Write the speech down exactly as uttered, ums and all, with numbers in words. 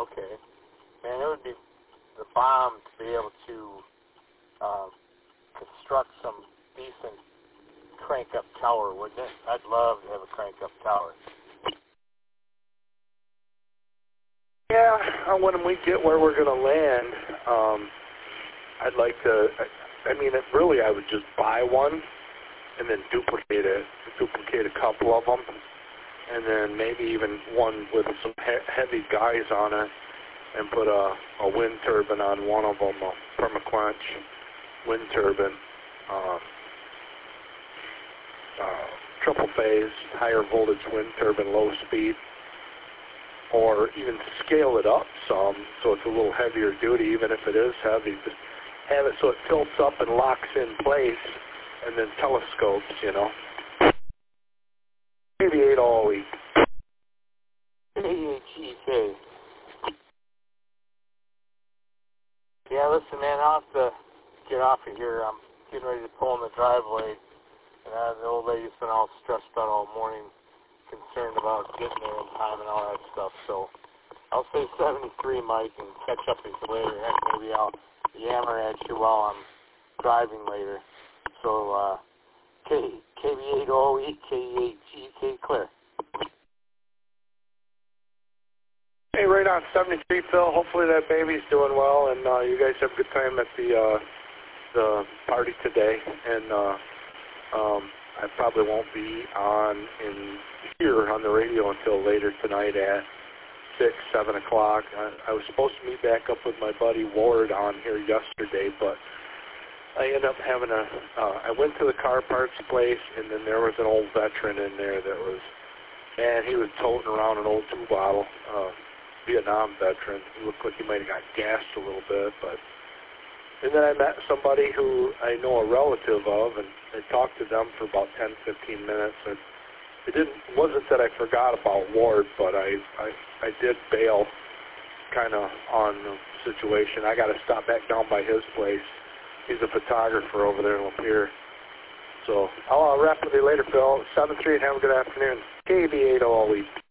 okay. Man, it would be the bomb to be able to uh, construct some decent crank-up tower, wouldn't it? I'd love to have a crank-up tower. Yeah, uh, when we get where we're going to land, um, I'd like to, I, I mean, it really, I would just buy one and then duplicate it, duplicate a couple of them, and then maybe even one with some he- heavy guys on it, and put a, a wind turbine on one of them, a permaquench wind turbine, uh, uh, triple phase, higher voltage wind turbine, low speed, or even scale it up some so it's a little heavier duty, even if it is heavy. Just have it so it tilts up and locks in place, and then telescopes, you know. Maybe eight all week. A H E K. Yeah, listen, man, I'll have to get off of here. I'm getting ready to pull in the driveway, and uh, the old lady's been all stressed out all morning, concerned about getting there in time and all that stuff. So I'll say seventy-three, Mike, and catch up with you later. Heck, maybe I'll yammer at you while I'm driving later. So uh, K K B eight O E K E eight G K clear. Hey, right on seventy-three, Phil. Hopefully that baby's doing well, and uh, you guys have a good time at the uh, the party today. And uh, um, I probably won't be on in here on the radio until later tonight at six, seven o'clock. I, I was supposed to meet back up with my buddy Ward on here yesterday, but I ended up having a. Uh, I went to the car parts place, and then there was an old veteran in there that was, man, he was toting around an old two bottle. Uh, Vietnam veteran. He looked like he might have got gassed a little bit, but and then I met somebody who I know a relative of, and I talked to them for about ten, fifteen minutes. And it didn't wasn't that I forgot about Ward, but I I, I did bail kind of on the situation. I got to stop back down by his place. He's a photographer over there in Lapeer. So I'll, I'll wrap with you later, Phil. seven three, and have a good afternoon. K B eight all week.